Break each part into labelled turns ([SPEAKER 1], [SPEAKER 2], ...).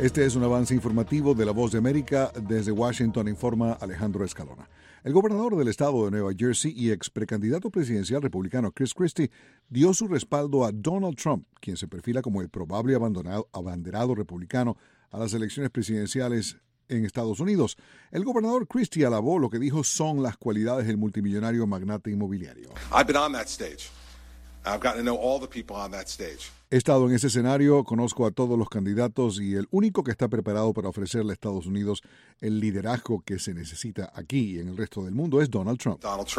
[SPEAKER 1] Este es un avance informativo de La Voz de América. Desde Washington informa Alejandro Escalona. El gobernador del estado de Nueva Jersey y ex precandidato presidencial republicano Chris Christie dio su respaldo a Donald Trump, quien se perfila como el probable abanderado republicano a las elecciones presidenciales en Estados Unidos. El gobernador Christie alabó lo que dijo son las cualidades del multimillonario magnate inmobiliario.
[SPEAKER 2] I've been on that stage. I've gotten to know all the people on that stage.
[SPEAKER 1] He estado en ese escenario, conozco a todos los candidatos y el único que está preparado para ofrecerle a Estados Unidos el liderazgo que se necesita aquí y en el resto del mundo es Donald Trump.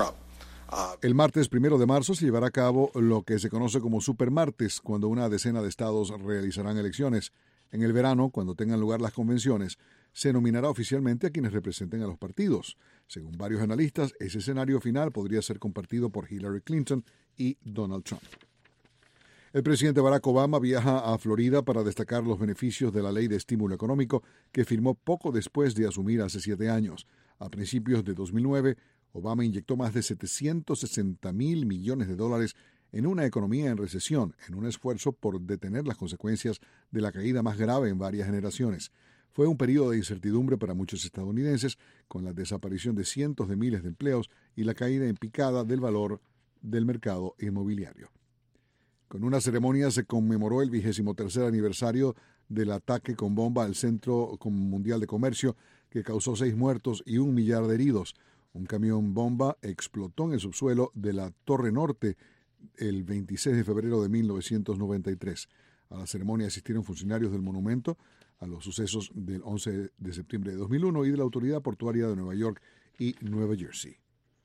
[SPEAKER 1] El martes 1 de marzo se llevará a cabo lo que se conoce como Supermartes, cuando una decena de estados realizarán elecciones. En el verano, cuando tengan lugar las convenciones, se nominará oficialmente a quienes representen a los partidos. Según varios analistas, ese escenario final podría ser compartido por Hillary Clinton y Donald Trump. El presidente Barack Obama viaja a Florida para destacar los beneficios de la ley de estímulo económico que firmó poco después de asumir hace 7 años. A principios de 2009, Obama inyectó más de $760 mil millones en una economía en recesión, en un esfuerzo por detener las consecuencias de la caída más grave en varias generaciones. Fue un periodo de incertidumbre para muchos estadounidenses, con la desaparición de cientos de miles de empleos y la caída en picada del valor del mercado inmobiliario. Con una ceremonia se conmemoró el 23º aniversario del ataque con bomba al Centro Mundial de Comercio, que causó 6 muertos y 1 millar de heridos. Un camión bomba explotó en el subsuelo de la Torre Norte el 26 de febrero de 1993. A la ceremonia asistieron funcionarios del monumento a los sucesos del 11 de septiembre de 2001 y de la Autoridad Portuaria de Nueva York y Nueva Jersey.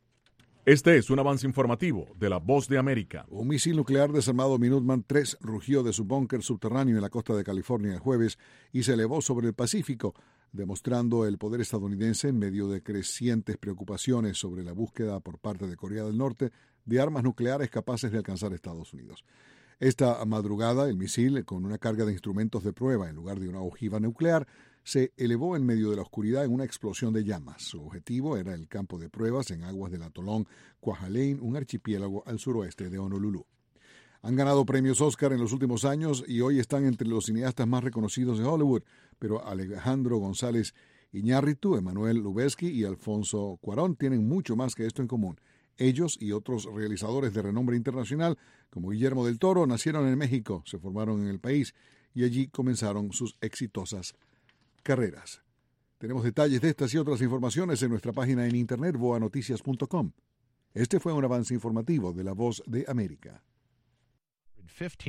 [SPEAKER 3] Este es un avance informativo de La Voz de América.
[SPEAKER 1] Un misil nuclear desarmado Minuteman III rugió de su búnker subterráneo en la costa de California el jueves y se elevó sobre el Pacífico, demostrando el poder estadounidense en medio de crecientes preocupaciones sobre la búsqueda por parte de Corea del Norte de armas nucleares capaces de alcanzar Estados Unidos. Esta madrugada, el misil, con una carga de instrumentos de prueba en lugar de una ojiva nuclear, se elevó en medio de la oscuridad en una explosión de llamas. Su objetivo era el campo de pruebas en aguas del atolón Kwajalein, un archipiélago al suroeste de Honolulu. Han ganado premios Oscar en los últimos años y hoy están entre los cineastas más reconocidos de Hollywood, pero Alejandro González Iñárritu, Emmanuel Lubezki y Alfonso Cuarón tienen mucho más que esto en común. Ellos y otros realizadores de renombre internacional, como Guillermo del Toro, nacieron en México, se formaron en el país y allí comenzaron sus exitosas carreras. Tenemos detalles de estas y otras informaciones en nuestra página en internet voanoticias.com. Este fue un avance informativo de La Voz de América.